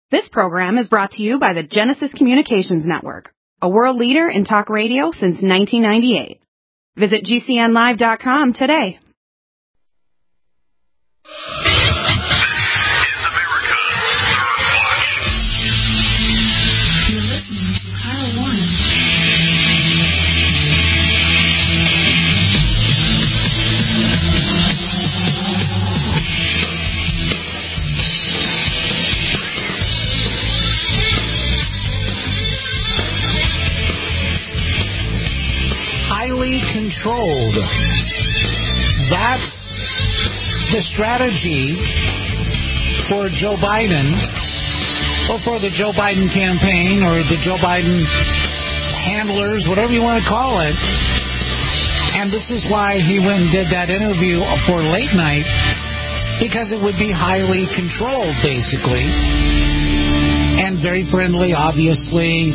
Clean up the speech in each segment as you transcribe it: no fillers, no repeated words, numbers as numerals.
This program is brought to you by the Genesis Communications Network, a world leader in talk radio since 1998. Visit GCNlive.com today. You're listening to Kyle Warren. Highly controlled. That's the strategy for Joe Biden, or for the Joe Biden campaign, or the Joe Biden handlers, whatever you want to call it. And this is why he went and did that interview for late night, because it would be highly controlled, basically, and very friendly, obviously.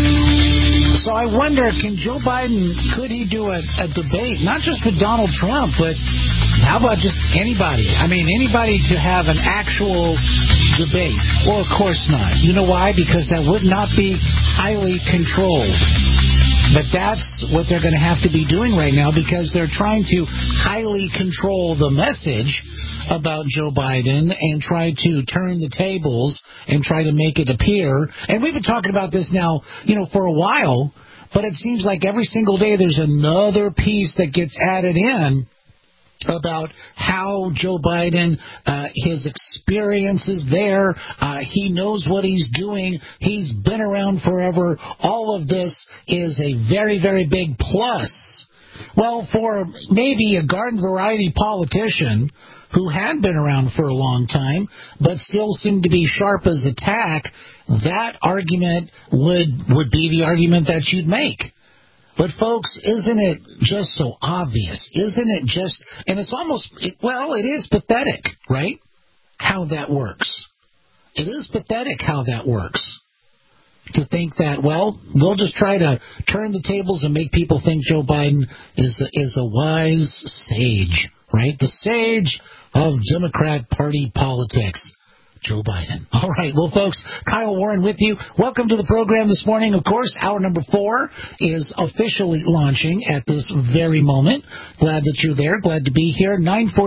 So I wonder, can Joe Biden, could he do a debate, not just with Donald Trump, but how about just anybody? I mean, anybody to have an actual debate? Well, of course not. You know why? Because that would not be highly controlled. But that's what they're going to have to be doing right now, because they're trying to highly control the message about Joe Biden and try to turn the tables and try to make it appear. And we've been talking about this now, for a while, but it seems like every single day there's another piece that gets added in about how Joe Biden, his experiences there, he knows what he's doing, he's been around forever. All of this is a very, very big plus. Well, for maybe a garden variety politician who had been around for a long time but still seemed to be sharp as a tack, that argument would be the argument that you'd make. But, folks, isn't it just so obvious? Isn't it just, and it's almost, it is pathetic, right, how that works. It is pathetic how that works. To think that, we'll just try to turn the tables and make people think Joe Biden is a wise sage, right? The sage of Democrat Party politics. Joe Biden. All right. Well, folks, Kyle Warren with you. Welcome to the program this morning. Of course, hour number 4 is officially launching at this very moment. Glad that you're there. Glad to be here.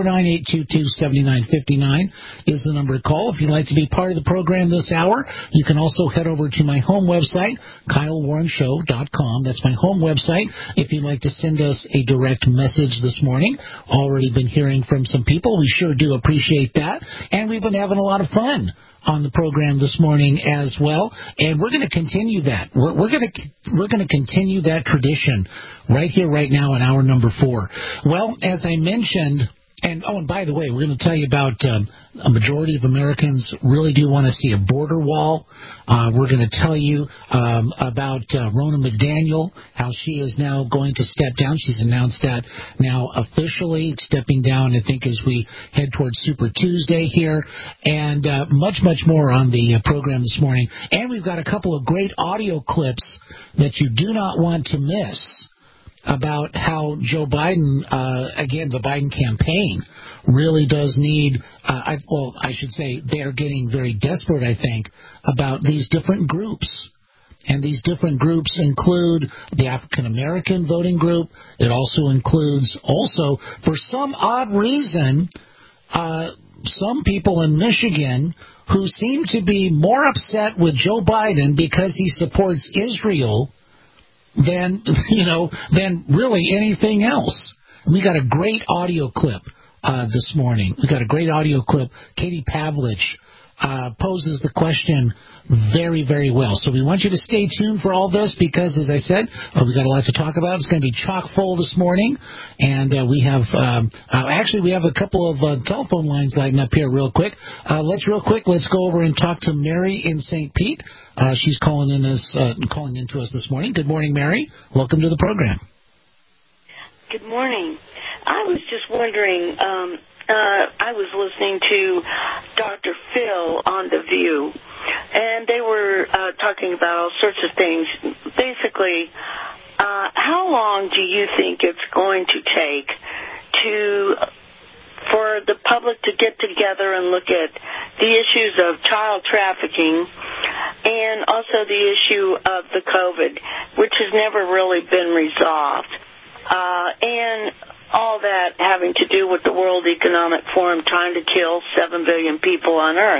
949-822-7959 is the number to call. If you'd like to be part of the program this hour, you can also head over to my home website, KyleWarrenShow.com. That's my home website. If you'd like to send us a direct message this morning, already been hearing from some people. We sure do appreciate that. And we've been having a lot of fun on the program this morning as well, and we're going to continue that. We're going to continue that tradition right here, right now, in hour number 4. Well, as I mentioned, and by the way, we're going to tell you about a majority of Americans really do want to see a border wall. We're going to tell you about Ronna McDaniel, how she is now going to step down. She's announced that now officially, stepping down, I think, as we head towards Super Tuesday here, and much, much more on the program this morning. And we've got a couple of great audio clips that you do not want to miss about how Joe Biden, again, the Biden campaign, really does need, I should say, they're getting very desperate, I think, about these different groups. And these different groups include the African-American voting group. It also includes, for some odd reason, some people in Michigan who seem to be more upset with Joe Biden because he supports Israel than really anything else. We got a great audio clip this morning. We got a great audio clip. Katie Pavlich poses the question very, very well. So we want you to stay tuned for all this because, as I said, we got a lot to talk about. It's going to be chock full this morning. And we have we have a couple of telephone lines lighting up here real quick. Let's go over and talk to Mary in St. Pete. She's calling in to us this morning. Good morning, Mary. Welcome to the program. Good morning. I was just wondering, I was listening to Dr. Phil on The View, and they were talking about all sorts of things. Basically, how long do you think it's going to take to for the public to get together and look at the issues of child trafficking and also the issue of the COVID, which has never really been resolved, and all that having to do with the World Economic Forum trying to kill 7 billion people on Earth.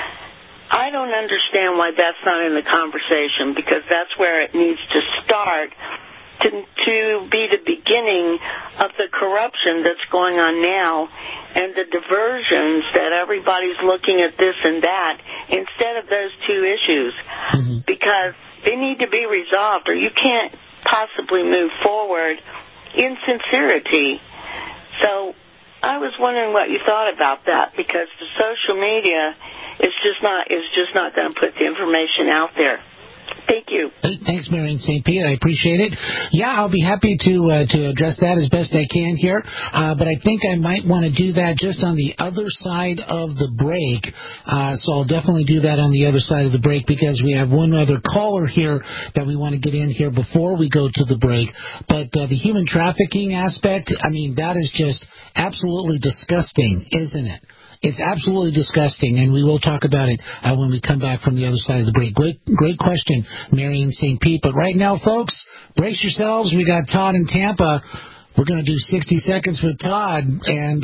I don't understand why that's not in the conversation, because that's where it needs to start to be the beginning of the corruption that's going on now and the diversions that everybody's looking at this and that instead of those two issues, because they need to be resolved or you can't possibly move forward in sincerity. So I was wondering what you thought about that, because the social media is just not going to put the information out there. Thank you. Thanks, Marion St. Pete. I appreciate it. Yeah, I'll be happy to address that as best I can here. But I think I might want to do that just on the other side of the break. So I'll definitely do that on the other side of the break, because we have one other caller here that we want to get in here before we go to the break. But the human trafficking aspect, I mean, that is just absolutely disgusting, isn't it? It's absolutely disgusting, and we will talk about it when we come back from the other side of the break. Great question, Marion St. Pete. But right now, folks, brace yourselves. We got Todd in Tampa. We're going to do 60 seconds with Todd, and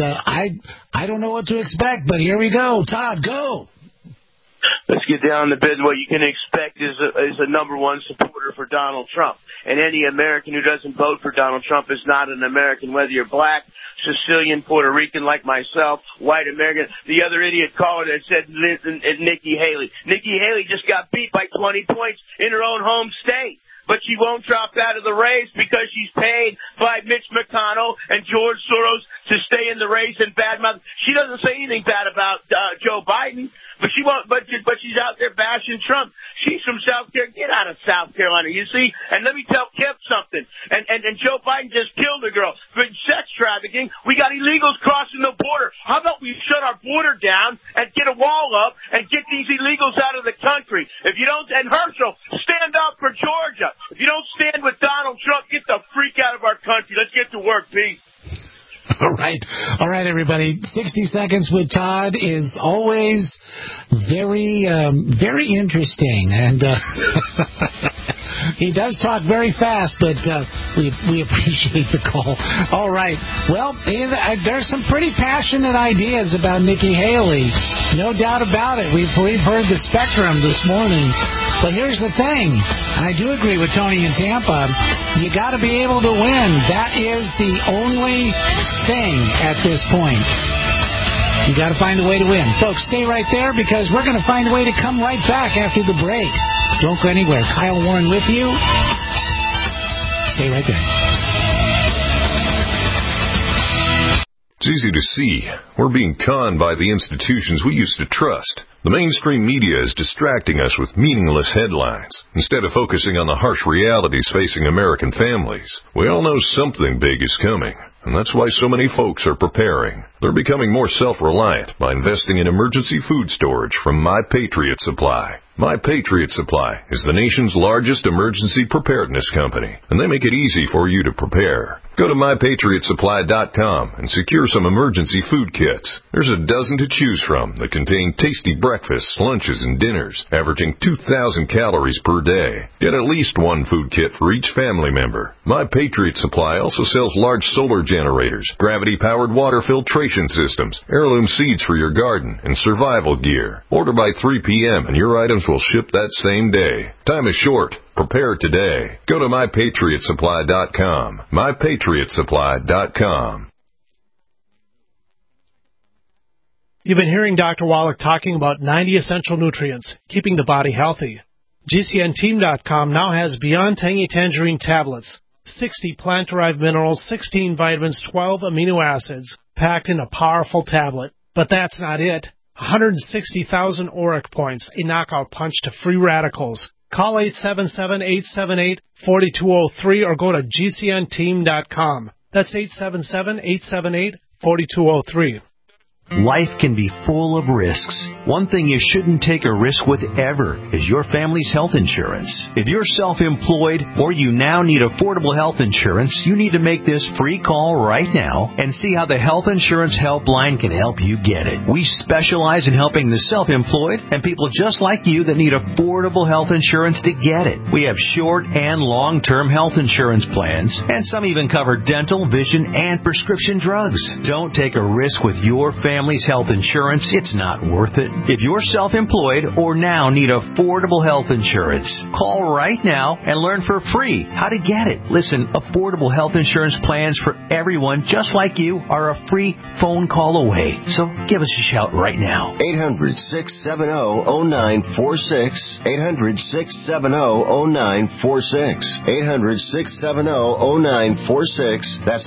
I don't know what to expect, but here we go. Todd, go. Let's get down to bed. What you can expect is a number one supporter for Donald Trump. And any American who doesn't vote for Donald Trump is not an American, whether you're black, Sicilian, Puerto Rican like myself, white American. The other idiot caller that said Nikki Haley. Nikki Haley just got beat by 20 points in her own home state. But she won't drop out of the race because she's paid by Mitch McConnell and George Soros to stay in the race and badmouth. She doesn't say anything bad about Joe Biden, but she won't. But she's out there bashing Trump. She's from South Carolina. Get out of South Carolina, you see. And let me tell Kip something. And Joe Biden just killed a girl for sex trafficking. We got illegals crossing the border. How about we shut our border down and get a wall up and get these illegals out of the country? If you don't, and Herschel, stand up for Georgia. If you don't stand with Donald Trump, get the freak out of our country. Let's get to work. Peace. All right, everybody. 60 Seconds with Todd is always very, very interesting. And he does talk very fast, but we appreciate the call. All right. Well, there's some pretty passionate ideas about Nikki Haley. No doubt about it. We've heard the spectrum this morning. But here's the thing, and I do agree with Tony in Tampa, you got to be able to win. That is the only thing at this point. You got to find a way to win. Folks, stay right there, because we're going to find a way to come right back after the break. Don't go anywhere. Kyle Warren with you. Stay right there. It's easy to see. We're being conned by the institutions we used to trust. The mainstream media is distracting us with meaningless headlines instead of focusing on the harsh realities facing American families. We all know something big is coming, and that's why so many folks are preparing. They're becoming more self-reliant by investing in emergency food storage from My Patriot Supply. My Patriot Supply is the nation's largest emergency preparedness company, and they make it easy for you to prepare. Go to MyPatriotSupply.com and secure some emergency food kits. There's a dozen to choose from that contain tasty breakfasts, lunches, and dinners, averaging 2,000 calories per day. Get at least one food kit for each family member. My Patriot Supply also sells large solar generators, gravity-powered water filtration systems, heirloom seeds for your garden, and survival gear. Order by 3 p.m. and your items will ship that same day. Time is short. Prepare today. Go to MyPatriotSupply.com. MyPatriotSupply.com. You've been hearing Dr. Wallach talking about 90 essential nutrients, keeping the body healthy. GCNteam.com now has Beyond Tangy Tangerine tablets, 60 plant-derived minerals, 16 vitamins, 12 amino acids, packed in a powerful tablet. But that's not it. 160,000 auric points, a knockout punch to free radicals. Call 877-878-4203 or go to GCNteam.com. That's 877-878-4203. Life can be full of risks. One thing you shouldn't take a risk with ever is your family's health insurance. If you're self-employed or you now need affordable health insurance, you need to make this free call right now and see how the Health Insurance Helpline can help you get it. We specialize in helping the self-employed and people just like you that need affordable health insurance to get it. We have short and long-term health insurance plans, and some even cover dental, vision, and prescription drugs. Don't take a risk with your family's health insurance. It's not worth it. If you're self-employed or now need affordable health insurance, call right now and learn for free how to get it. Listen, affordable health insurance plans for everyone just like you are a free phone call away. So give us a shout right now. 800-670-0946. 800-670-0946. 800-670-0946. That's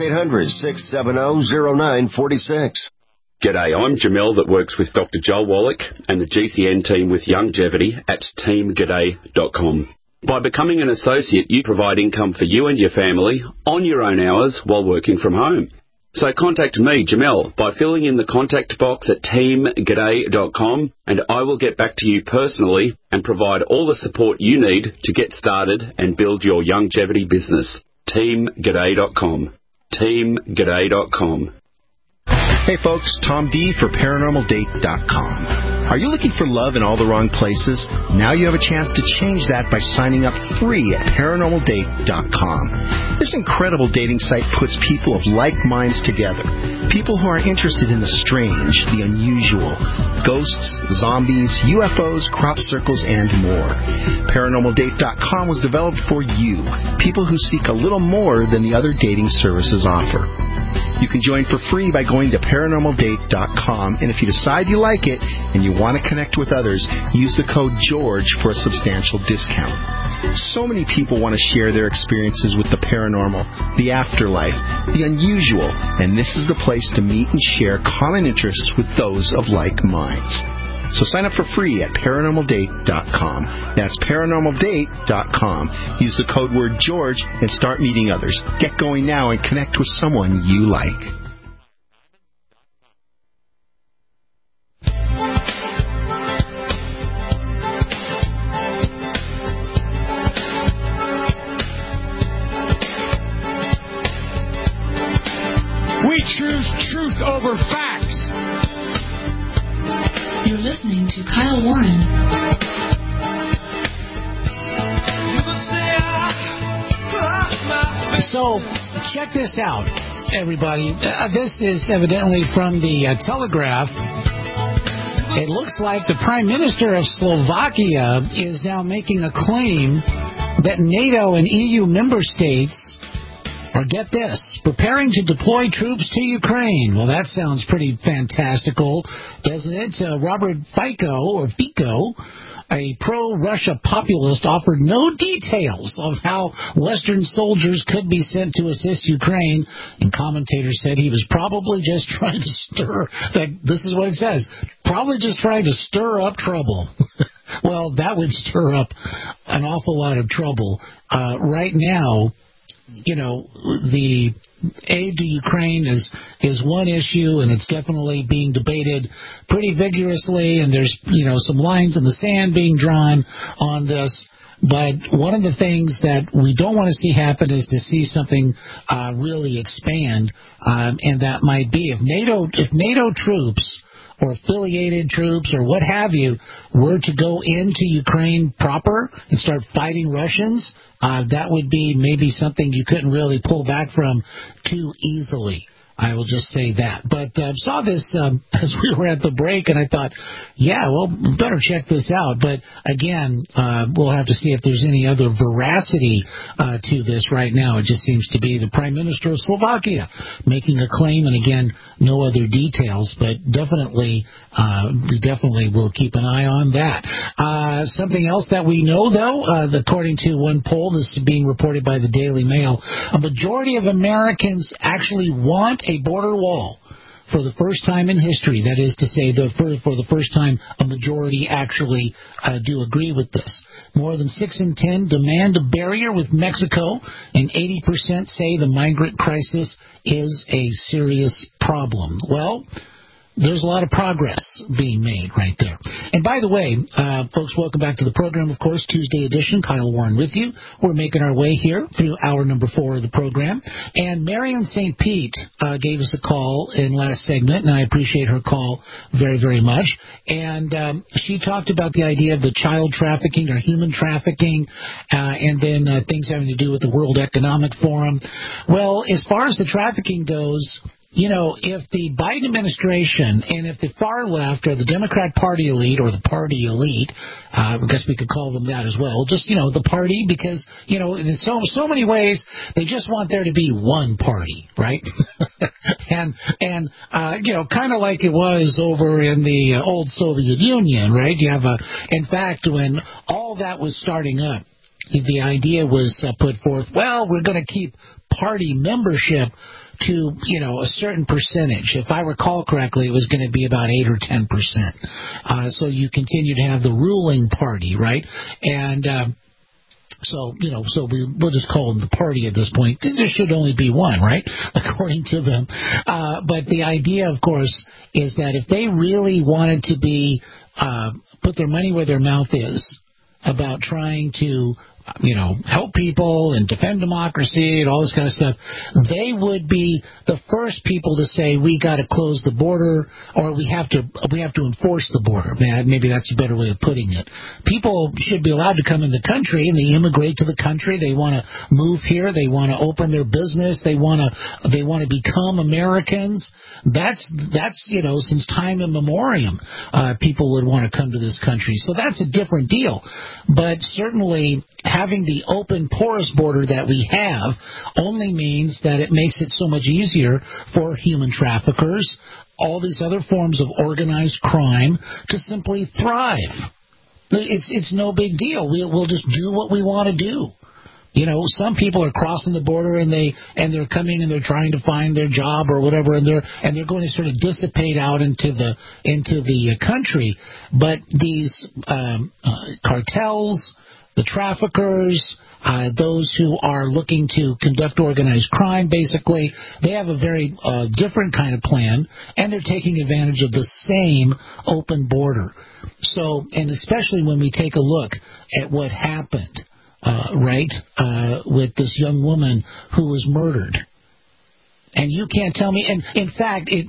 800-670-0946. G'day, I'm Jamel that works with Dr. Joel Wallach and the GCN team with Longevity at teamg'day.com. By becoming an associate, you provide income for you and your family on your own hours while working from home. So contact me, Jamel, by filling in the contact box at teamg'day.com, and I will get back to you personally and provide all the support you need to get started and build your longevity business. teamg'day.com. teamg'day.com. Hey folks, Tom D for ParanormalDate.com. Are you looking for love in all the wrong places? Now you have a chance to change that by signing up free at ParanormalDate.com. This incredible dating site puts people of like minds together. People who are interested in the strange, the unusual, ghosts, zombies, UFOs, crop circles, and more. ParanormalDate.com was developed for you, people who seek a little more than the other dating services offer. You can join for free by going to ParanormalDate.com, and if you decide you like it and you want to connect with others, use the code GEORGE for a substantial discount. So many people want to share their experiences with the paranormal, the afterlife, the unusual, and this is the place to meet and share common interests with those of like minds. So sign up for free at ParanormalDate.com. That's ParanormalDate.com. Use the code word George and start meeting others. Get going now and connect with someone you like. We choose truth over facts. You're listening to Kyle Warren. So, check this out, everybody. This is evidently from the Telegraph. It looks like the Prime Minister of Slovakia is now making a claim that NATO and EU member states are, get this, preparing to deploy troops to Ukraine. Well, that sounds pretty fantastical, doesn't it? Robert Fico, a pro-Russia populist, offered no details of how Western soldiers could be sent to assist Ukraine, and commentators said he was probably just trying to stir, this is what it says, probably just trying to stir up trouble. Well, that would stir up an awful lot of trouble. Right now, you know, the aid to Ukraine is one issue, and it's definitely being debated pretty vigorously, and there's, you know, some lines in the sand being drawn on this. But one of the things that we don't want to see happen is to see something really expand, and that might be if NATO troops or affiliated troops or what have you were to go into Ukraine proper and start fighting Russians, that would be maybe something you couldn't really pull back from too easily. I will just say that. But saw this as we were at the break, and I thought, yeah, well, better check this out. But again, we'll have to see if there's any other veracity to this right now. It just seems to be the Prime Minister of Slovakia making a claim, and again, no other details, but definitely, we definitely will keep an eye on that. Something else that we know, though, according to one poll, this is being reported by the Daily Mail, a majority of Americans actually want a border wall for the first time in history. That is to say, for the first time, a majority actually do agree with this. More than 6 in 10 demand a barrier with Mexico, and 80% say the migrant crisis is a serious problem. Well, there's a lot of progress being made right there. And by the way, folks, welcome back to the program, of course, Tuesday edition. Kyle Warren with you. We're making our way here through hour number 4 of the program. And Marion St. Pete gave us a call in last segment, and I appreciate her call very, very much. And she talked about the idea of the child trafficking or human trafficking, and then things having to do with the World Economic Forum. Well, as far as the trafficking goes, you know, if the Biden administration and if the far left or the Democrat Party elite or the party elite, I guess we could call them that as well, just, you know, the party, because, you know, in so many ways, they just want there to be one party, right? and you know, kind of like it was over in the old Soviet Union, right? You have in fact, when all that was starting up, the idea was put forth, well, we're going to keep party membership to, you know, a certain percentage. If I recall correctly, it was going to be about 8 or 10%. So you continue to have the ruling party, right? And so, you know, so we'll just call them the party at this point. There should only be one, right? According to them. But the idea, of course, is that if they really wanted to be, put their money where their mouth is about trying to, you know, help people and defend democracy and all this kind of stuff, they would be the first people to say we got to close the border, or we have to enforce the border. Maybe that's a better way of putting it. People should be allowed to come in the country, and they immigrate to the country. They want to move here. They want to open their business. They want to become Americans. That's you know, since time immemorial, people would want to come to this country. So that's a different deal. But certainly having the open, porous border that we have only means that it makes it so much easier for human traffickers, all these other forms of organized crime, to simply thrive. It's no big deal. We'll just do what we want to do. You know, some people are crossing the border and they're coming and they're trying to find their job or whatever, and they're going to sort of dissipate out into the country. But these cartels, the traffickers, those who are looking to conduct organized crime, basically, they have a very different kind of plan, and they're taking advantage of the same open border. So, and especially when we take a look at what happened, with this young woman who was murdered. And you can't tell me, and in fact, if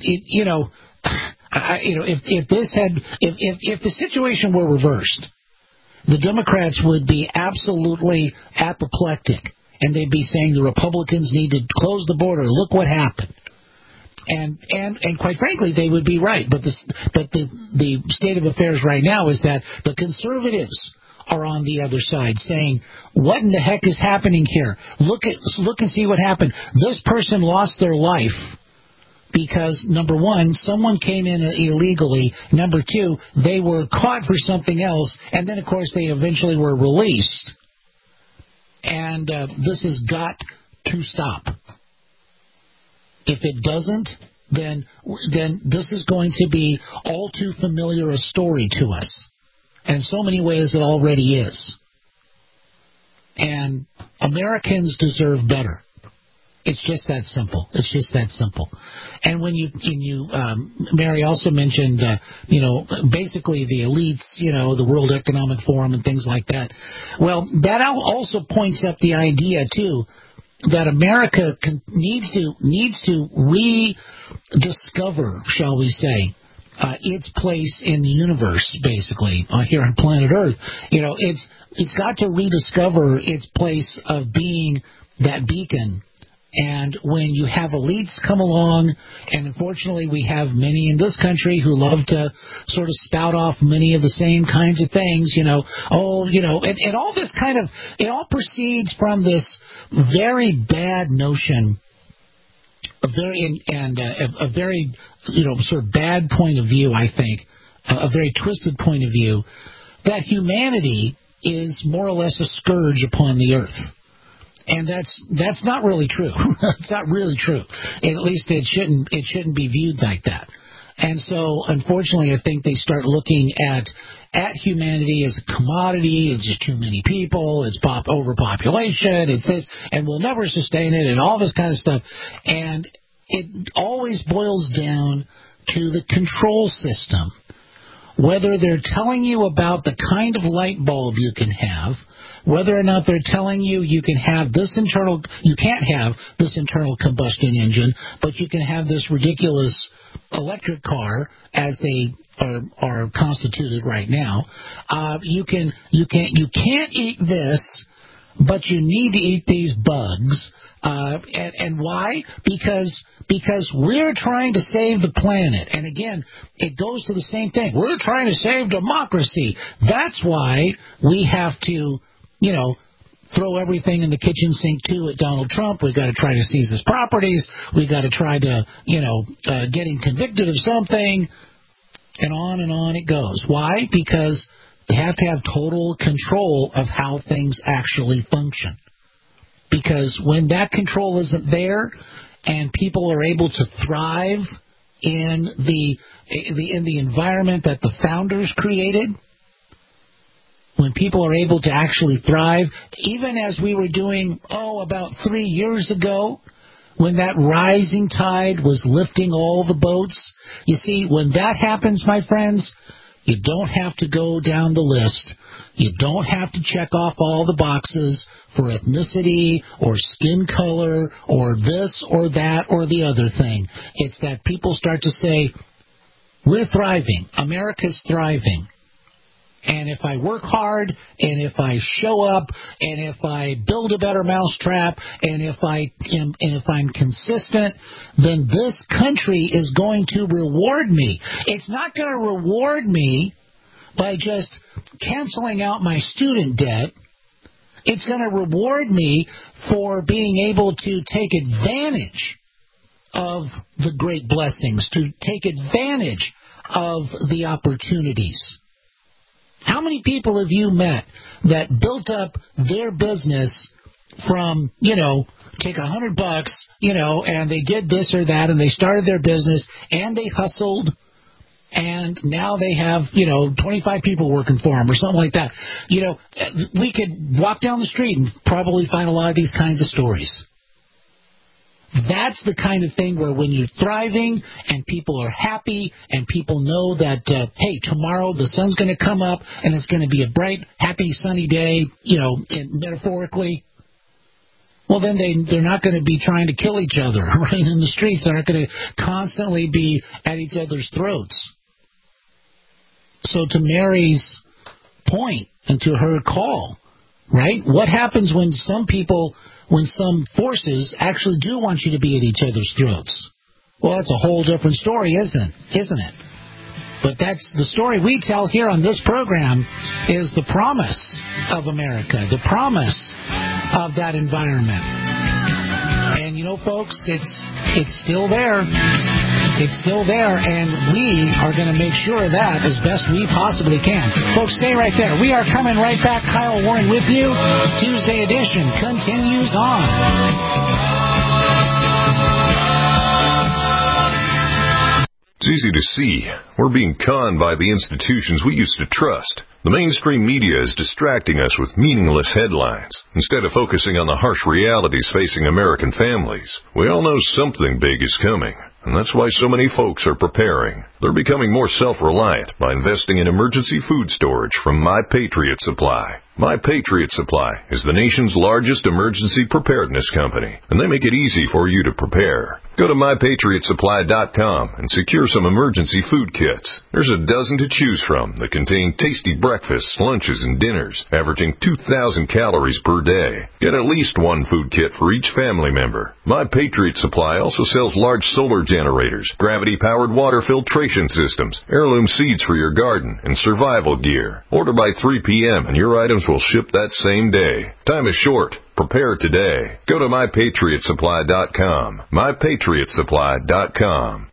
the situation were reversed, the Democrats would be absolutely apoplectic, and they'd be saying the Republicans need to close the border. Look what happened. And quite frankly, they would be right. But the state of affairs right now is that the conservatives are on the other side saying, what in the heck is happening here? Look and see what happened. This person lost their life because, number one, someone came in illegally. Number two, they were caught for something else. And then, of course, they eventually were released. And this has got to stop. If it doesn't, then this is going to be all too familiar a story to us. And in so many ways it already is. And Americans deserve better. It's just that simple. It's just that simple. And when Mary also mentioned, basically the elites, the World Economic Forum and things like that. Well, that also points up the idea, too, that America needs to rediscover, shall we say, its place in the universe, basically, here on planet Earth. It's got to rediscover its place of being that beacon. And when you have elites come along, and unfortunately we have many in this country who love to sort of spout off many of the same kinds of things, and all this kind of, it all proceeds from this very bad notion, a very sort of bad point of view, I think, a very twisted point of view, that humanity is more or less a scourge upon the earth. And that's not really true. It's not really true. At least it shouldn't be viewed like that. And so, unfortunately, I think they start looking at humanity as a commodity. It's just too many people. It's overpopulation. It's this, and we'll never sustain it, and all this kind of stuff. And it always boils down to the control system. Whether they're telling you about the kind of light bulb you can have, whether or not they're telling you you can't have this internal combustion engine, but you can have this ridiculous electric car as they are constituted right now. You can't eat this, but you need to eat these bugs. And why? Because we're trying to save the planet. And again, it goes to the same thing. We're trying to save democracy. That's why we have to, throw everything in the kitchen sink, too, at Donald Trump. We've got to try to seize his properties. We've got to try to, get him convicted of something. And on it goes. Why? Because they have to have total control of how things actually function. Because when that control isn't there and people are able to thrive in the environment that the founders created, when people are able to actually thrive, even as we were doing, about 3 years ago, when that rising tide was lifting all the boats. You see, when that happens, my friends, you don't have to go down the list. You don't have to check off all the boxes for ethnicity or skin color or this or that or the other thing. It's that people start to say, we're thriving. America's thriving. And if I work hard, and if I show up, and if I build a better mousetrap, and if I'm consistent, then this country is going to reward me. It's not going to reward me by just canceling out my student debt. It's going to reward me for being able to take advantage of the great blessings, to take advantage of the opportunities. How many people have you met that built up their business from, take $100, and they did this or that, and they started their business, and they hustled, and now they have, 25 people working for them or something like that. We could walk down the street and probably find a lot of these kinds of stories. That's the kind of thing where when you're thriving and people are happy and people know that, hey, tomorrow the sun's going to come up and it's going to be a bright, happy, sunny day, metaphorically, well, then they're not going to be trying to kill each other right in the streets. They're not going to constantly be at each other's throats. So to Mary's point and to her call, right, what happens when some forces actually do want you to be at each other's throats? Well, that's a whole different story, isn't it? But that's the story we tell here on this program, is the promise of America, the promise of that environment. And folks, it's still there. It's still there, and we are going to make sure of that as best we possibly can. Folks, stay right there. We are coming right back. Kyle Warren with you. Tuesday edition continues on. It's easy to see. We're being conned by the institutions we used to trust. The mainstream media is distracting us with meaningless headlines instead of focusing on the harsh realities facing American families. We all know something big is coming, and that's why so many folks are preparing. They're becoming more self-reliant by investing in emergency food storage from My Patriot Supply. My Patriot Supply is the nation's largest emergency preparedness company, and they make it easy for you to prepare. Go to MyPatriotSupply.com and secure some emergency food kits. There's a dozen to choose from that contain tasty breakfasts, lunches, and dinners, averaging 2,000 calories per day. Get at least one food kit for each family member. My Patriot Supply also sells large solar generators, gravity-powered water filtration systems, heirloom seeds for your garden, and survival gear. Order by 3 p.m. and your items will ship that same day. Time is short. Prepare today. Go to MyPatriotSupply.com. MyPatriotSupply.com.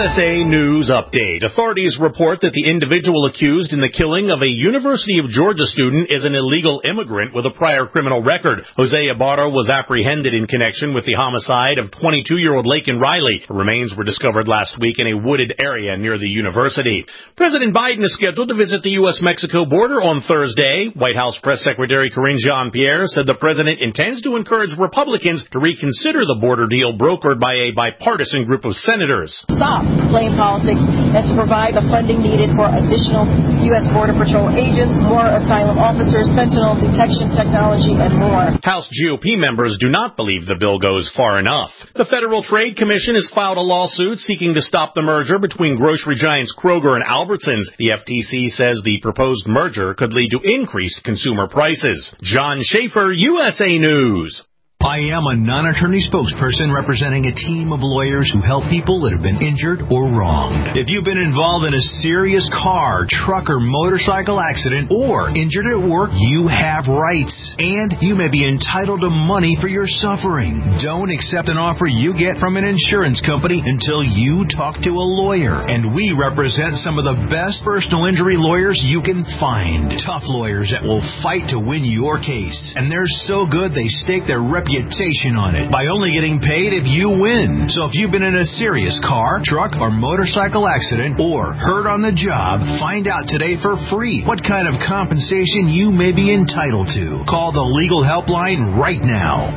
USA News Update. Authorities report that the individual accused in the killing of a University of Georgia student is an illegal immigrant with a prior criminal record. Jose Ibarra was apprehended in connection with the homicide of 22-year-old Laken Riley. The remains were discovered last week in a wooded area near the university. President Biden is scheduled to visit the U.S.-Mexico border on Thursday. White House Press Secretary Karine Jean-Pierre said the president intends to encourage Republicans to reconsider the border deal brokered by a bipartisan group of senators. Stop playing politics and to provide the funding needed for additional U.S. Border Patrol agents, more asylum officers, fentanyl detection technology, and more. House GOP members do not believe the bill goes far enough. The Federal Trade Commission has filed a lawsuit seeking to stop the merger between grocery giants Kroger and Albertsons. The FTC says the proposed merger could lead to increased consumer prices. John Schaefer, USA News. I am a non-attorney spokesperson representing a team of lawyers who help people that have been injured or wronged. If you've been involved in a serious car, truck, or motorcycle accident or injured at work, you have rights, and you may be entitled to money for your suffering. Don't accept an offer you get from an insurance company until you talk to a lawyer, and we represent some of the best personal injury lawyers you can find. Tough lawyers that will fight to win your case, and they're so good they stake their reputation on it by only getting paid if you win. So if you've been in a serious car, truck, or motorcycle accident or hurt on the job, find out today for free what kind of compensation you may be entitled to. Call the legal helpline right now.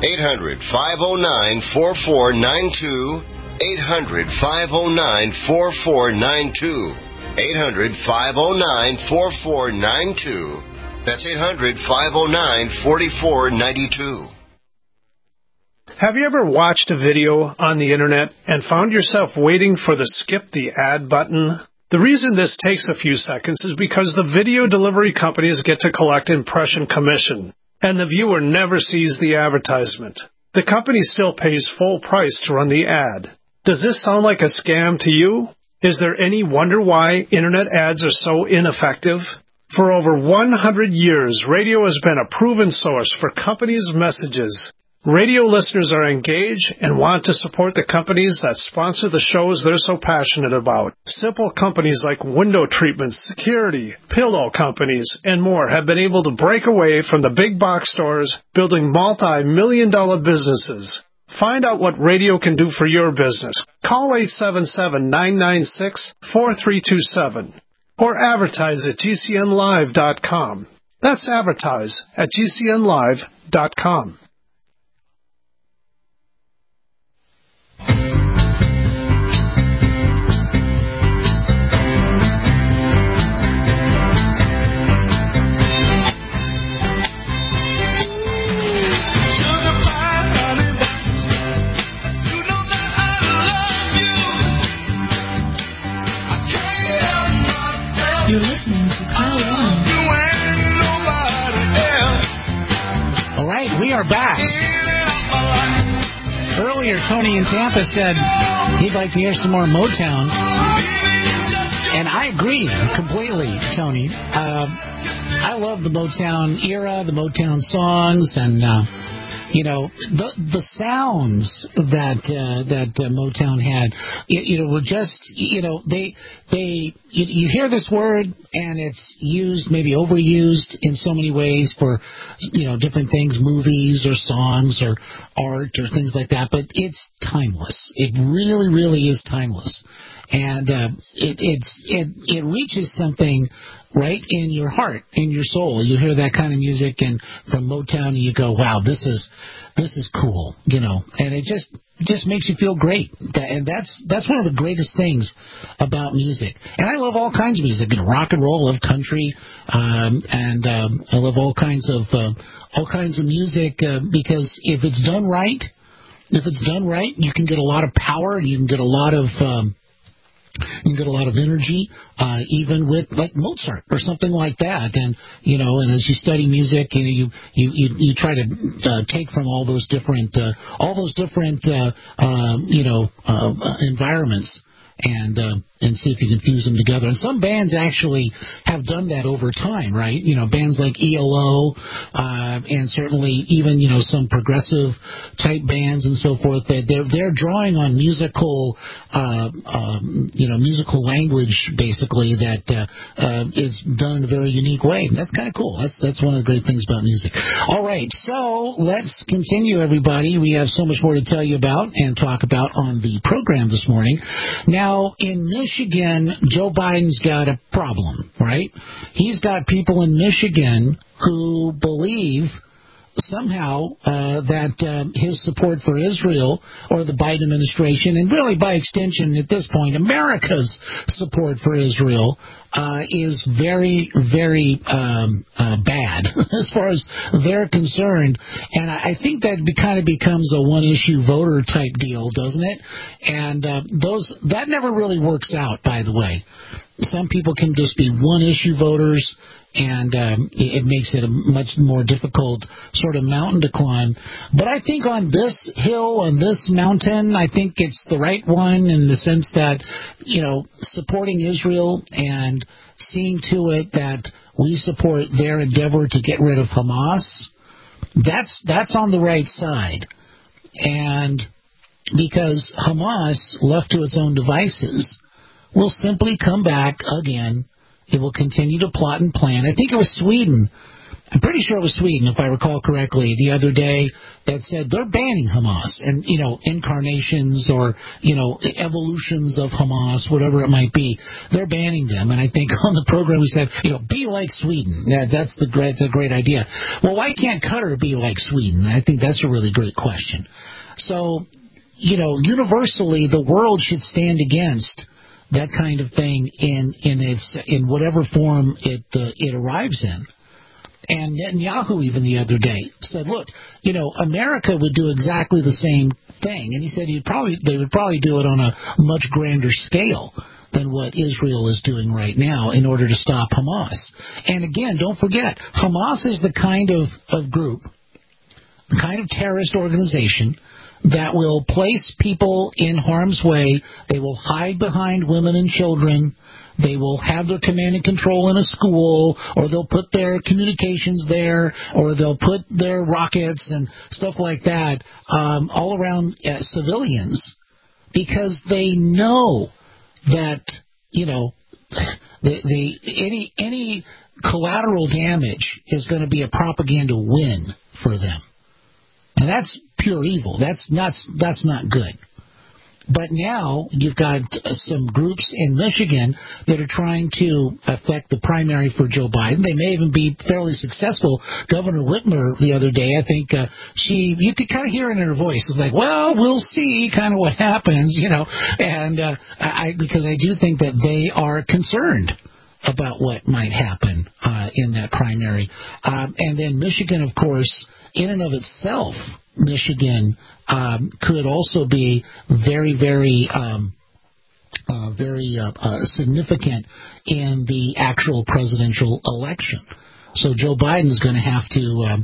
800-509-4492. 800-509-4492. 800-509-4492. That's 800-509-4492. Have you ever watched a video on the internet and found yourself waiting for the skip the ad button? The reason this takes a few seconds is because the video delivery companies get to collect impression commission, and the viewer never sees the advertisement. The company still pays full price to run the ad. Does this sound like a scam to you? Is there any wonder why internet ads are so ineffective? For over 100 years, radio has been a proven source for companies' messages. Radio listeners are engaged and want to support the companies that sponsor the shows they're so passionate about. Simple companies like window treatments, security, pillow companies, and more have been able to break away from the big box stores, building multi-million-dollar businesses. Find out what radio can do for your business. Call 877-996-4327 or advertise at GCNlive.com. That's advertise at GCNlive.com. You're listening to Kyle Warren. All right, we are back. Earlier, Tony in Tampa said he'd like to hear some more Motown. And I agree completely, Tony. I love the Motown era, the Motown songs, and the sounds that Motown had, were just, you hear this word and it's used, maybe overused in so many ways for, different things, movies or songs or art or things like that, but it's timeless. It really, really is timeless. And it reaches something right in your heart, in your soul. You hear that kind of music and from Motown and you go, wow, this is cool, and it just makes you feel great. And that's one of the greatest things about music. And I love all kinds of music, rock and roll, I love country, and I love all kinds of music because if it's done right, you can get a lot of power and you can get a lot of energy, even with like Mozart or something like that. And and as you study music, you try to take from all those different environments. And and see if you can fuse them together. And some bands actually have done that over time, right? You know, bands like ELO, and certainly even, you know, some progressive type bands and so forth. They're drawing on musical, musical language basically that is done in a very unique way. That's kind of cool. That's one of the great things about music. All right, so let's continue, everybody. We have so much more to tell you about and talk about on the program this morning. Now, in Michigan, Joe Biden's got a problem, right? He's got people in Michigan who believe somehow that his support for Israel, or the Biden administration, and really by extension at this point America's support for Israel, is very, very bad as far as they're concerned. And I think that kind of becomes a one-issue voter type deal, doesn't it? And that never really works out, by the way. Some people can just be one-issue voters, and it makes it a much more difficult sort of mountain to climb. But I think on this hill, on this mountain, I think it's the right one in the sense that, you know, supporting Israel and seeing to it that we support their endeavor to get rid of Hamas, that's on the right side. And because Hamas, left to its own devices, will simply come back again. It will continue to plot and plan. I think it was Sweden. I'm pretty sure it was Sweden, if I recall correctly, the other day that said they're banning Hamas and, you know, incarnations or, you know, evolutions of Hamas, whatever it might be. They're banning them. And I think on the program we said, you know, be like Sweden. That's a great idea. Well, why can't Qatar be like Sweden? I think that's a really great question. So, you know, universally, the world should stand against that kind of thing in whatever form it arrives in. And Netanyahu even the other day said, look, you know, America would do exactly the same thing. And he said they would probably do it on a much grander scale than what Israel is doing right now in order to stop Hamas. And again, don't forget, Hamas is the kind of group, the kind of terrorist organization that will place people in harm's way. They will hide behind women and children. They will have their command and control in a school, or they'll put their communications there, or they'll put their rockets and stuff like that all around civilians, because they know that, you know, any collateral damage is going to be a propaganda win for them. And that's pure evil. That's not good. But now you've got some groups in Michigan that are trying to affect the primary for Joe Biden. They may even be fairly successful. Governor Whitmer the other day, I think you could kind of hear it in her voice. It's like, well, we'll see kind of what happens, you know. And because I do think that they are concerned about what might happen in that primary. And then Michigan, of course, in and of itself, Michigan could also be very, very, significant in the actual presidential election. So Joe Biden is going to have to,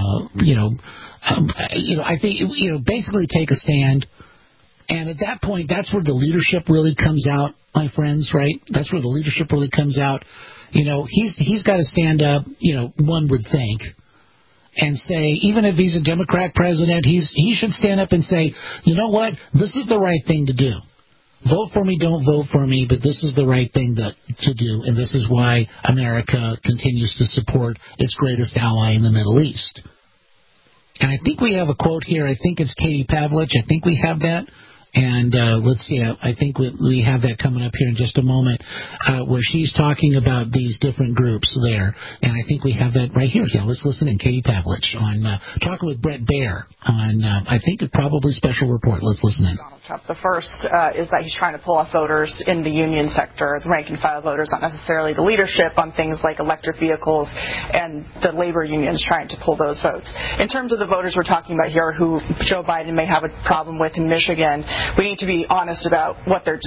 I think, basically take a stand. And at that point, that's where the leadership really comes out, my friends, right? That's where the leadership really comes out. You know, he's got to stand up, you know, one would think, and say, even if he's a Democrat president, he should stand up and say, you know what, this is the right thing to do. Vote for me, don't vote for me, but this is the right thing to do, and this is why America continues to support its greatest ally in the Middle East. And I think we have a quote here. I think it's Katie Pavlich. I think we have that. And let's see, I think we have that coming up here in just a moment, where she's talking about these different groups there. And I think we have that right here. Yeah, let's listen in. Katie Pavlich on talking with Bret Baier on, I think, a probably special report. Let's listen in. Donald Trump. The first is that he's trying to pull off voters in the union sector, the rank-and-file voters, not necessarily the leadership, on things like electric vehicles, and the labor unions trying to pull those votes. In terms of the voters we're talking about here who Joe Biden may have a problem with in Michigan, we need to be honest about what they're just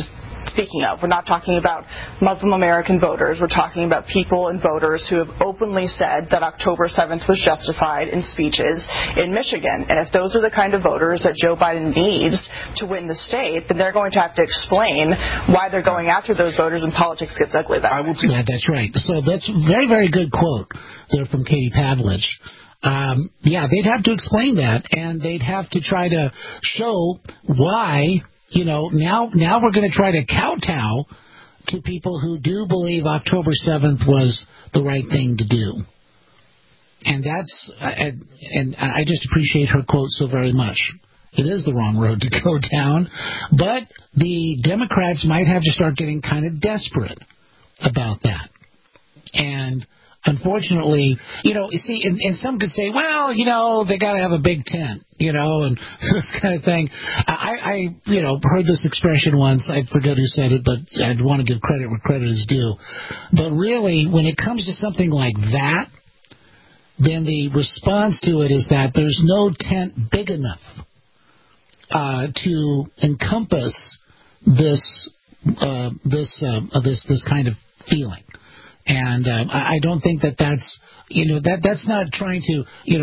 speaking of. We're not talking about Muslim American voters. We're talking about people and voters who have openly said that October 7th was justified in speeches in Michigan. And if those are the kind of voters that Joe Biden needs to win the state, then they're going to have to explain why they're going after those voters, and politics gets ugly that way. Yeah, that's right. So that's a very, very good quote there from Katie Pavlich. Yeah, they'd have to explain that, and they'd have to try to show why, now we're going to try to kowtow to people who do believe October 7th was the right thing to do. And and I just appreciate her quote so very much. It is the wrong road to go down, but the Democrats might have to start getting kind of desperate about that. And unfortunately, and some could say, well, they got to have a big tent, and this kind of thing. I heard this expression once. I forget who said it, but I'd want to give credit where credit is due. But really, when it comes to something like that, then the response to it is that there's no tent big enough to encompass this kind of feeling. And I don't think that's that's not trying to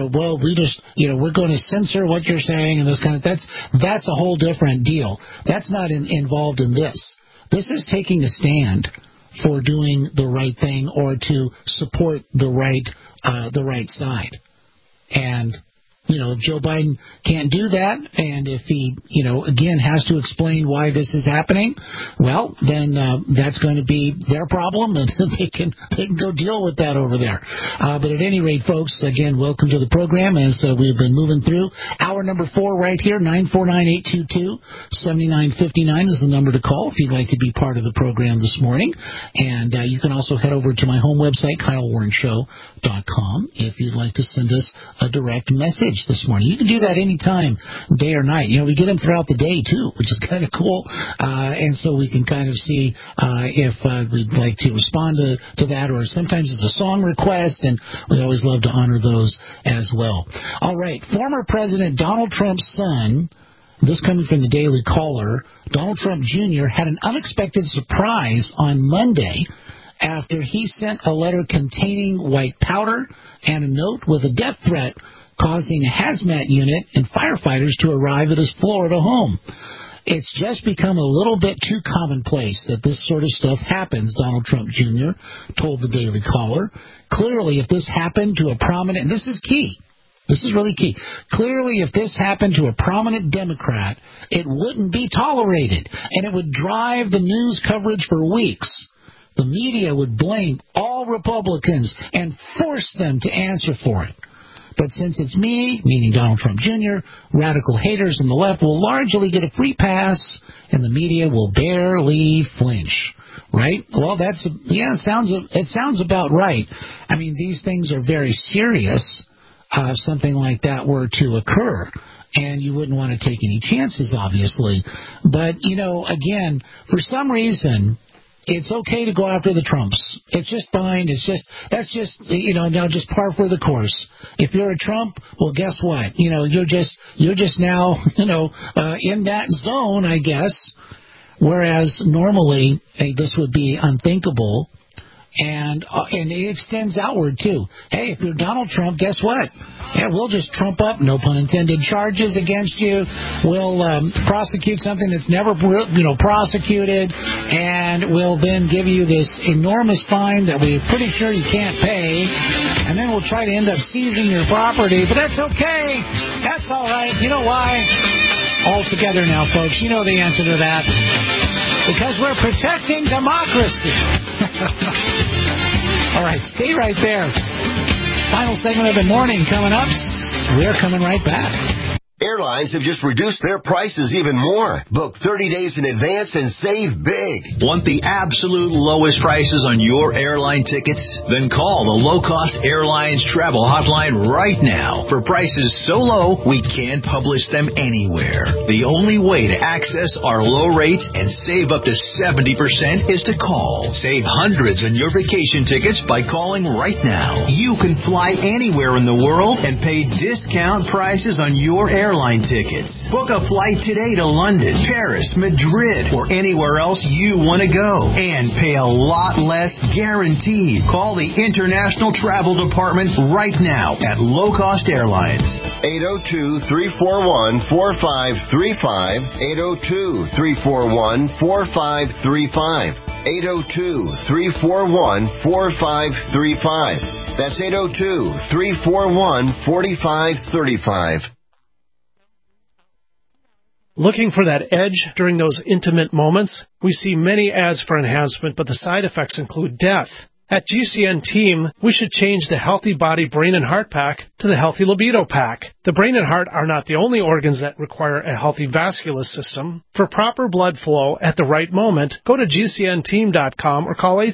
we're going to censor what you're saying and those kind of that's a whole different deal. That's not involved in this. This is taking a stand for doing the right thing or to support the right side. And if Joe Biden can't do that, and if he, again, has to explain why this is happening, well, then that's going to be their problem, and they can go deal with that over there. But at any rate, folks, again, welcome to the program as we've been moving through. Hour number 4 right here, 949-822-7959 is the number to call if you'd like to be part of the program this morning. And you can also head over to my home website, KyleWarrenShow.com, if you'd like to send us a direct message this morning. You can do that anytime, day or night. We get them throughout the day, too, which is kind of cool. And so we can kind of see if we'd like to respond to that, or sometimes it's a song request, and we always love to honor those as well. All right. Former President Donald Trump's son, this coming from the Daily Caller, Donald Trump Jr., had an unexpected surprise on Monday after he sent a letter containing white powder and a note with a death threat, causing a hazmat unit and firefighters to arrive at his Florida home. It's just become a little bit too commonplace that this sort of stuff happens, Donald Trump Jr. told the Daily Caller. Clearly, if this happened to a prominent, and this is key, this is really key, clearly if this happened to a prominent Democrat, it wouldn't be tolerated, and it would drive the news coverage for weeks. The media would blame all Republicans and force them to answer for it. But since it's me, meaning Donald Trump Jr., radical haters on the left will largely get a free pass, and the media will barely flinch. Right? Well, it sounds about right. I mean, these things are very serious if something like that were to occur. And you wouldn't want to take any chances, obviously. But, again, for some reason, it's okay to go after the Trumps. It's just fine. That's just now just par for the course. If you're a Trump, well, guess what? You're just now, in that zone, I guess. Whereas normally this would be unthinkable. And it extends outward, too. Hey, if you're Donald Trump, guess what? Yeah, we'll just trump up, no pun intended, charges against you. We'll prosecute something that's never, prosecuted, and we'll then give you this enormous fine that we're pretty sure you can't pay, and then we'll try to end up seizing your property, but that's okay. That's all right. You know why? All together now, folks. You know the answer to that. Because we're protecting democracy. All right, stay right there. Final segment of the morning coming up. We're coming right back. Airlines have just reduced their prices even more. Book 30 days in advance and save big. Want the absolute lowest prices on your airline tickets? Then call the Low Cost Airlines Travel Hotline right now. For prices so low, we can't publish them anywhere. The only way to access our low rates and save up to 70% is to call. Save hundreds on your vacation tickets by calling right now. You can fly anywhere in the world and pay discount prices on your airline airline tickets. Book a flight today to London, Paris, Madrid, or anywhere else you want to go. And pay a lot less guaranteed. Call the International Travel Department right now at Low Cost Airlines. 802-341-4535. 802-341-4535. 802-341-4535. That's 802-341-4535. Looking for that edge during those intimate moments? We see many ads for enhancement, but the side effects include death. At GCN Team, we should change the Healthy Body Brain and Heart Pack to the Healthy Libido Pack. The brain and heart are not the only organs that require a healthy vascular system. For proper blood flow at the right moment, go to GCNteam.com or call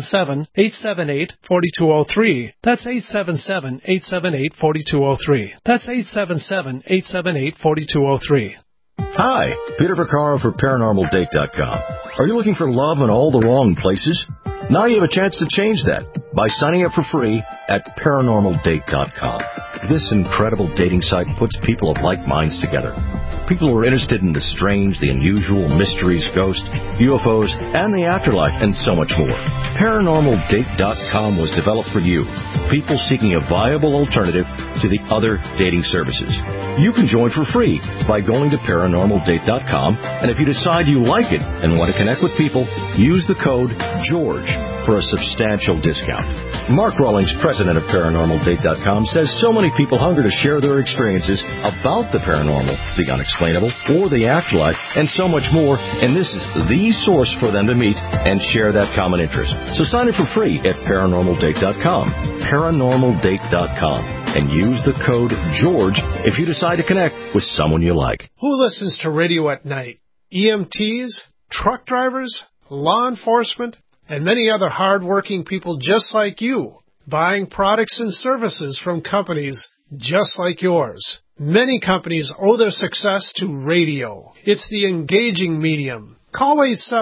877-878-4203. That's 877-878-4203. That's 877-878-4203. Hi, Peter Vaccaro for ParanormalDate.com. Are you looking for love in all the wrong places? Now you have a chance to change that by signing up for free at ParanormalDate.com. This incredible dating site puts people of like minds together. People who are interested in the strange, the unusual, mysteries, ghosts, UFOs, and the afterlife, and so much more. ParanormalDate.com was developed for you, people seeking a viable alternative to the other dating services. You can join for free by going to ParanormalDate.com, and if you decide you like it and want to connect with people, use the code GEORGE for a substantial discount. Mark Rawlings, president of ParanormalDate.com, says so many people hunger to share their experiences about the paranormal, the unexplainable, or the afterlife, and so much more, and this is the source for them to meet and share that common interest. So sign up for free at ParanormalDate.com, ParanormalDate.com, and use the code GEORGE if you decide to connect with someone you like. Who listens to radio at night? EMTs, truck drivers, law enforcement, and many other hard-working people just like you, buying products and services from companies just like yours. Many companies owe their success to radio. It's the engaging medium. Call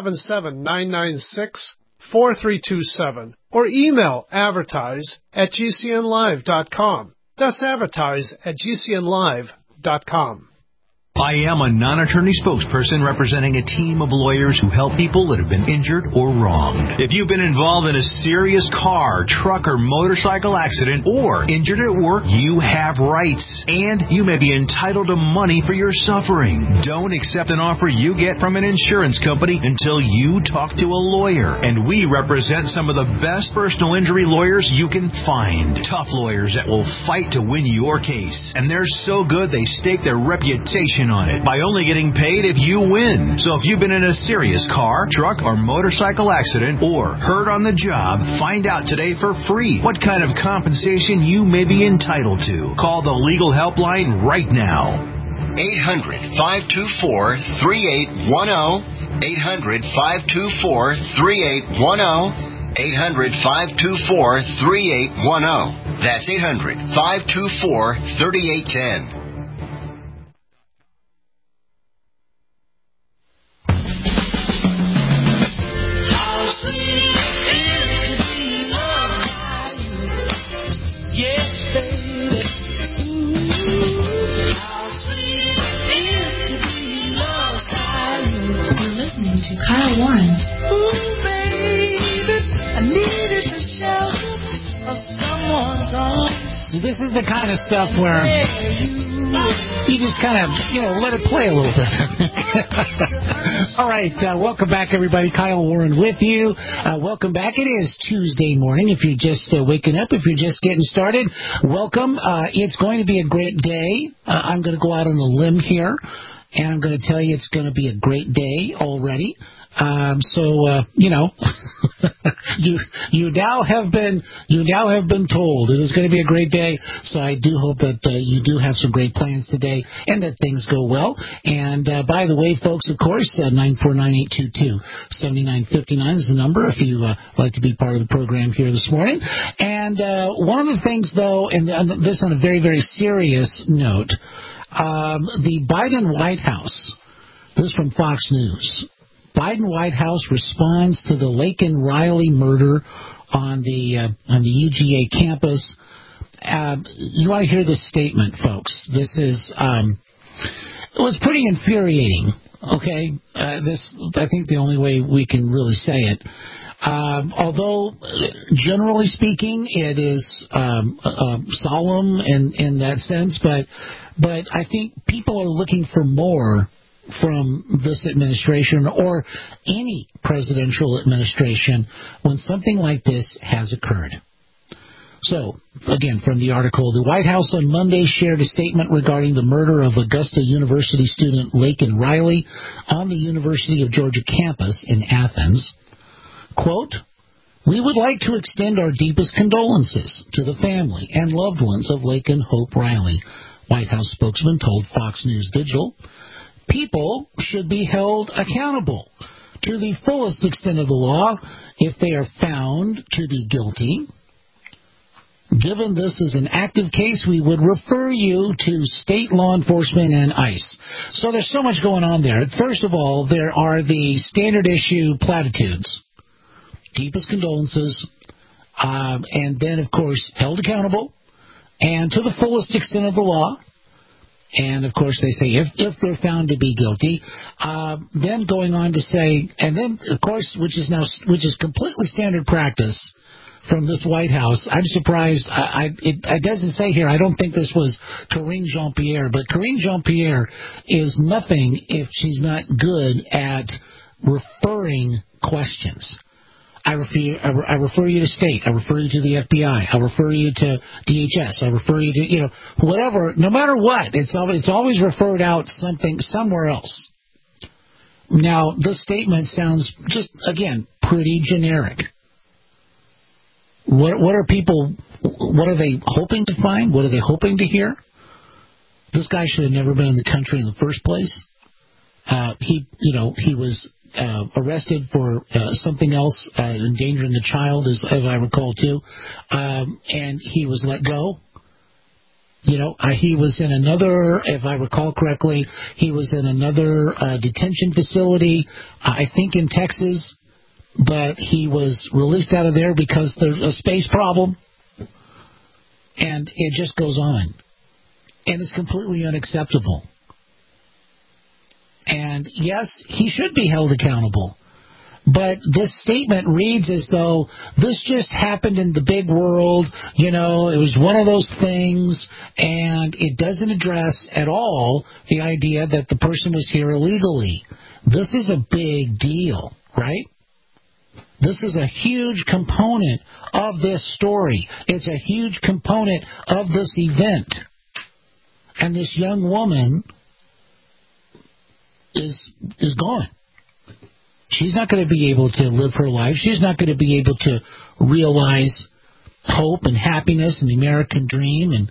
877-996-4327 or email advertise@gcnlive.com. That's advertise@gcnlive.com. I am a non-attorney spokesperson representing a team of lawyers who help people that have been injured or wronged. If you've been involved in a serious car, truck, or motorcycle accident or injured at work, you have rights, and you may be entitled to money for your suffering. Don't accept an offer you get from an insurance company until you talk to a lawyer, and we represent some of the best personal injury lawyers you can find. Tough lawyers that will fight to win your case, and they're so good they stake their reputation on it by only getting paid if you win. So if you've been in a serious car, truck, or motorcycle accident or hurt on the job, find out today for free what kind of compensation you may be entitled to. Call the legal helpline right now. 800-524-3810. 800-524-3810. 800-524-3810. That's 800-524-3810. Kyle Warren. Ooh, baby, I needed the shelter of someone's arms. So this is the kind of stuff where you just kind of, let it play a little bit. All right, welcome back, everybody. Kyle Warren with you. Welcome back. It is Tuesday morning. If you're just waking up, if you're just getting started, welcome. It's going to be a great day. I'm going to go out on a limb here, and I'm going to tell you it's going to be a great day already. You now have been told it is going to be a great day. So I do hope that you do have some great plans today and that things go well. And by the way, folks, of course, 949-822-7959 is the number if you like to be part of the program here this morning. And one of the things, though, and this on a very, very serious note, the Biden White House, this is from Fox News, Biden White House responds to the Laken Riley murder on the UGA campus. You want to hear this statement, folks. This is Well, it's pretty infuriating. Okay, this I think the only way we can really say it. Although generally speaking, it is solemn in that sense, but I think people are looking for more from this administration or any presidential administration when something like this has occurred. So, again, from the article, the White House on Monday shared a statement regarding the murder of Augusta University student Laken Riley on the University of Georgia campus in Athens. Quote, "We would like to extend our deepest condolences to the family and loved ones of Laken Hope Riley," White House spokesman told Fox News Digital. "People should be held accountable to the fullest extent of the law if they are found to be guilty. Given this is an active case, we would refer you to state law enforcement and ICE." So there's so much going on there. First of all, there are the standard issue platitudes. Deepest condolences, and then, of course, held accountable, and to the fullest extent of the law. And, of course, they say if they're found to be guilty. Then going on to say, and then, of course, which is completely standard practice from this White House. I'm surprised. It doesn't say here. I don't think this was Karine Jean-Pierre, but Karine Jean-Pierre is nothing if she's not good at referring questions. I refer you to state. I refer you to the FBI. I refer you to DHS. I refer you to, whatever. No matter what, it's always referred out somewhere else. Now, this statement sounds just, again, pretty generic. What are they hoping to find? What are they hoping to hear? This guy should have never been in the country in the first place. He was arrested for something else, endangering a child, as I recall too, and he was let go. He was in another, if I recall correctly, he was in another detention facility, I think in Texas, but he was released out of there because there's a space problem, and it just goes on, and it's completely unacceptable. And yes, he should be held accountable. But this statement reads as though this just happened in the big world, it was one of those things, and it doesn't address at all the idea that the person was here illegally. This is a big deal, right? This is a huge component of this story. It's a huge component of this event. And this young woman is gone. She's not going to be able to live her life. She's not going to be able to realize hope and happiness and the American dream. And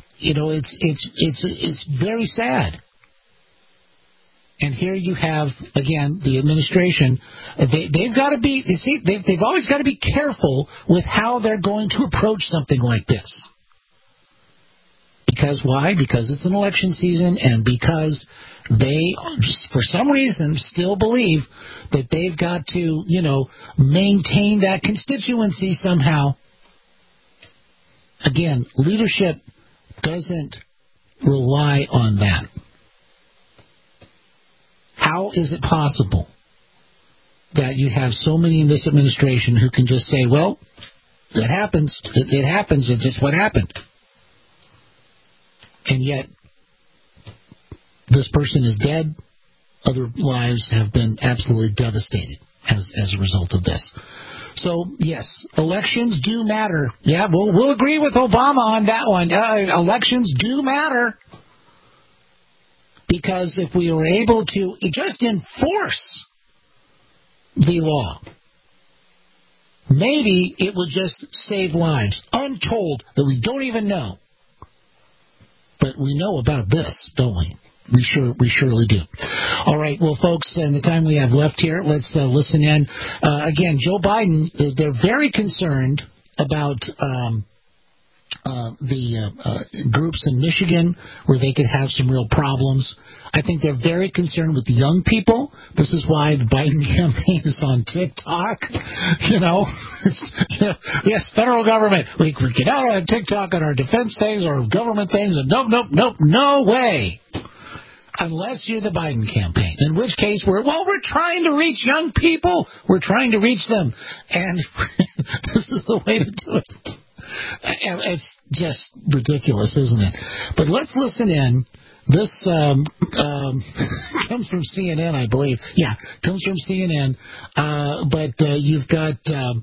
it's very sad. And here you have, again, the administration. They've got to be. You see, they've always got to be careful with how they're going to approach something like this. Because why? Because it's an election season, and because they, for some reason, still believe that they've got to, maintain that constituency somehow. Again, leadership doesn't rely on that. How is it possible that you have so many in this administration who can just say, well, it happens. It happens. It's just what happened. And yet, this person is dead. Other lives have been absolutely devastated as a result of this. So, yes, elections do matter. Yeah, we'll agree with Obama on that one. Elections do matter. Because if we were able to just enforce the law, maybe it would just save lives. Untold, that we don't even know. But we know about this, don't we? We surely do. All right, well, folks, in the time we have left here, let's listen in. Again, Joe Biden, they're very concerned about the groups in Michigan where they could have some real problems. I think they're very concerned with the young people. This is why the Biden campaign is on TikTok. Yes, federal government. We get out on TikTok on our defense things or government things. And nope, no way. Unless you're the Biden campaign, in which case we're trying to reach young people. We're trying to reach them, and this is the way to do it. It's just ridiculous, isn't it? But let's listen in. This comes from CNN, I believe. Yeah, comes from CNN. But you've got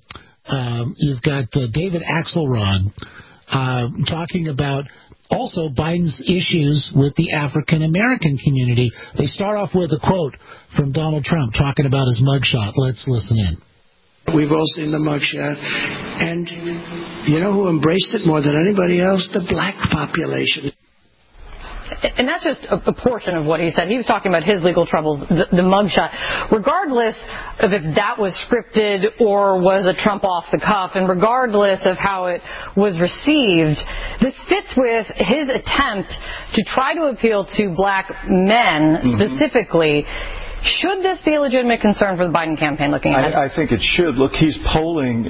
David Axelrod talking about also Biden's issues with the African American community. They start off with a quote from Donald Trump talking about his mugshot. Let's listen in. We've all seen the mugshot. And you know who embraced it more than anybody else? The black population. And that's just a portion of what he said. He was talking about his legal troubles, the mugshot. Regardless of if that was scripted or was a Trump off the cuff, and regardless of how it was received, this fits with his attempt to try to appeal to black men specifically. Should this be a legitimate concern for the Biden campaign looking ahead? I think it should. Look, he's polling,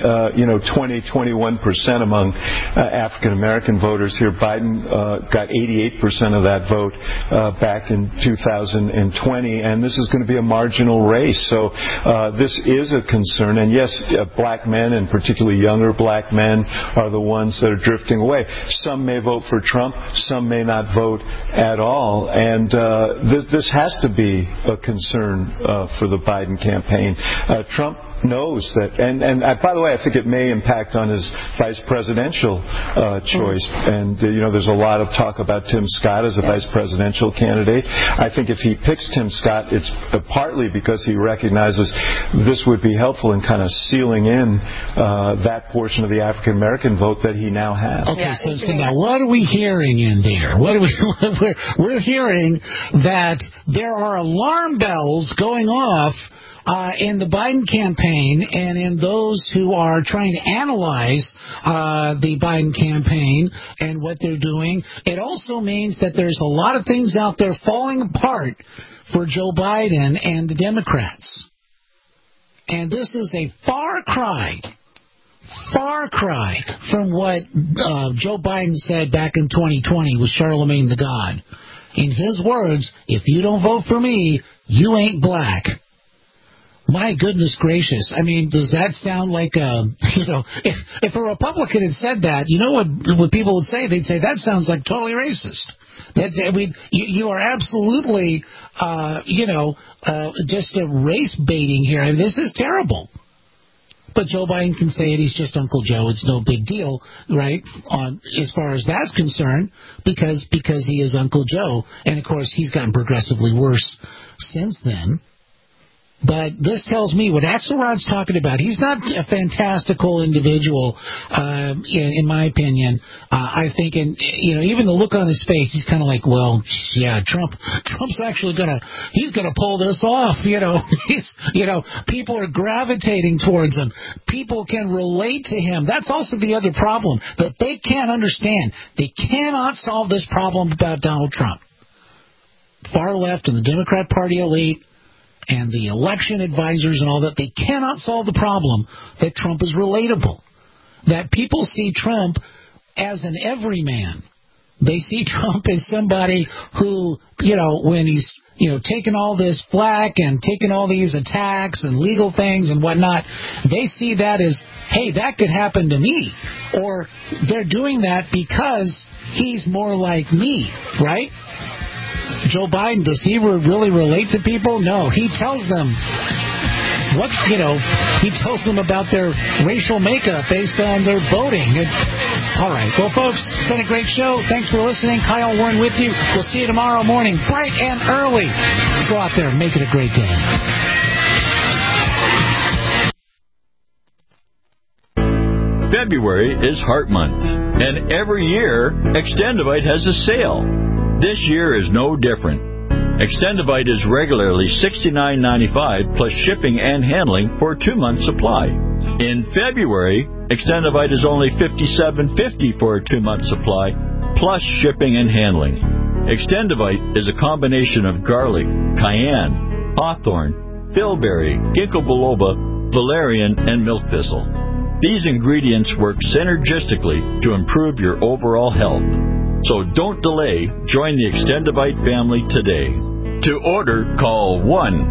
20-21% among African American voters here. Biden got 88% of that vote back in 2020, and this is going to be a marginal race. So this is a concern. And yes, black men, and particularly younger black men, are the ones that are drifting away. Some may vote for Trump. Some may not vote at all. And this has to be a concern for the Biden campaign. Trump knows that, and by the way, I think it may impact on his vice presidential choice. And there's a lot of talk about Tim Scott as a vice presidential candidate. I think if he picks Tim Scott, it's partly because he recognizes this would be helpful in kind of sealing in that portion of the African American vote that he now has. Okay, so now what are we hearing in there? We're hearing that there are alarm bells going off in the Biden campaign and in those who are trying to analyze the Biden campaign and what they're doing. It also means that there's a lot of things out there falling apart for Joe Biden and the Democrats. And this is a far cry from what Joe Biden said back in 2020 with Charlemagne the God. In his words, if you don't vote for me, you ain't black. My goodness gracious. I mean, does that sound like if a Republican had said that, you know what people would say? They'd say, that sounds like totally racist. You are absolutely, just a race baiting here. I mean, this is terrible. But Joe Biden can say it. He's just Uncle Joe. It's no big deal, right? As far as that's concerned, because he is Uncle Joe, and of course he's gotten progressively worse since then. But this tells me what Axelrod's talking about. He's not a fantastical individual, in my opinion. I think, even the look on his face, he's kind of like, well, yeah, Trump's actually he's gonna pull this off. People are gravitating towards him. People can relate to him. That's also the other problem that they can't understand. They cannot solve this problem about Donald Trump. Far left and the Democrat Party elite and the election advisors and all that, they cannot solve the problem that Trump is relatable. That people see Trump as an everyman. They see Trump as somebody who, when he's, taking all this flack and taking all these attacks and legal things and whatnot, they see that as, hey, that could happen to me. Or they're doing that because he's more like me, right? Joe Biden, does he really relate to people? No, he tells them he tells them about their racial makeup based on their voting. All right. Well, folks, it's been a great show. Thanks for listening. Kyle Warren with you. We'll see you tomorrow morning, bright and early. Go out there and make it a great day. February is Heart Month, and every year, Extendivite has a sale. This year is no different. Extendivite is regularly $69.95 plus shipping and handling for a 2-month supply. In February, Extendivite is only $57.50 for a 2-month supply plus shipping and handling. Extendivite is a combination of garlic, cayenne, hawthorn, bilberry, ginkgo biloba, valerian, and milk thistle. These ingredients work synergistically to improve your overall health. So don't delay. Join the Extendivite family today. To order, call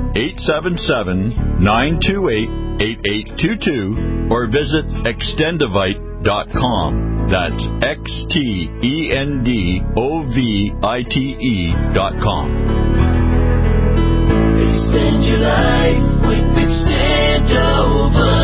1-877-928-8822 or visit Extendovite.com. That's XTENDOVITE.com. Extend your life with Extendovite.